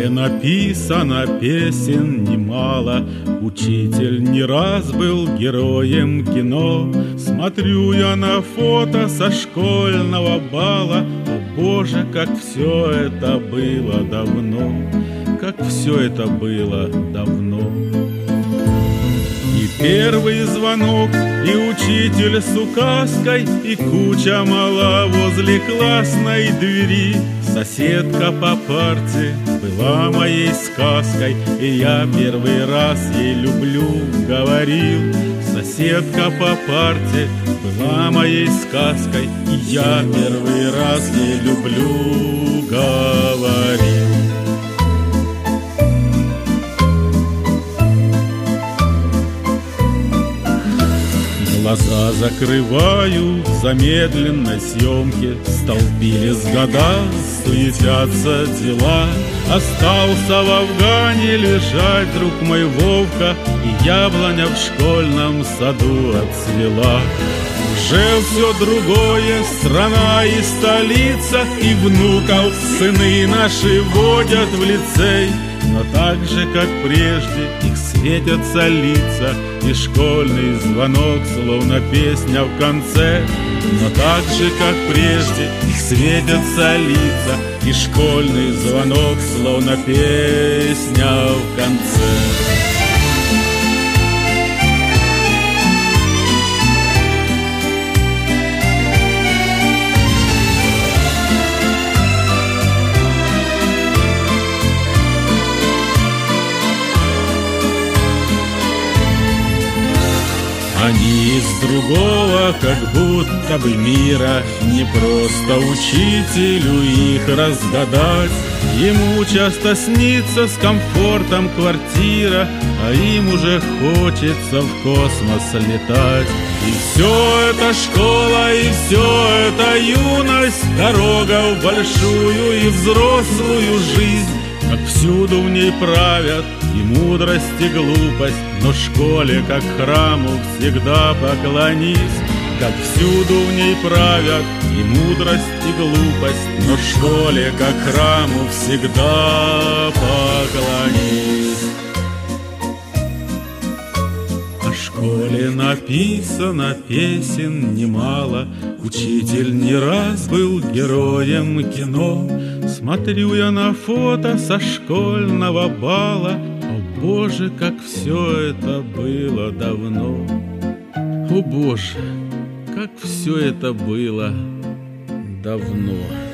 школе написано песен немало, учитель не раз был героем кино. Смотрю я на фото со школьного бала, о боже, как все это было давно, как все это было давно. И первый звонок, и учитель с указкой, и куча мала возле классной двери. Соседка по парте была моей сказкой, и я первый раз ей люблю говорил. Соседка по парте была моей сказкой, и я первый раз ей люблю говорил. Глаза закрываю в замедленной съемке, столпились года, суетятся дела. Остался в Афгане лежать друг мой Вовка, и яблоня в школьном саду отцвела. Уже все другое, страна и столица, и внуков сыны наши водят в лицей. Но так же, как прежде, их светятся лица, и школьный звонок, словно песня в конце. Но так же, как прежде, их светятся лица, и школьный звонок, словно песня в конце. Они из другого, как будто бы мира, не просто учителю их разгадать. Ему часто снится с комфортом квартира, а им уже хочется в космос летать. И все это школа, и все это юность, дорога в большую и взрослую жизнь. Как всюду в ней правят и мудрость, и глупость, но школе, как храму, всегда поклонись. Как всюду в ней правят и мудрость, и глупость, но школе, как храму, всегда поклонись. О школе написано песен немало, учитель не раз был героем кино. Смотрю я на фото со школьного бала, о боже, как все это было давно. О боже, как все это было давно.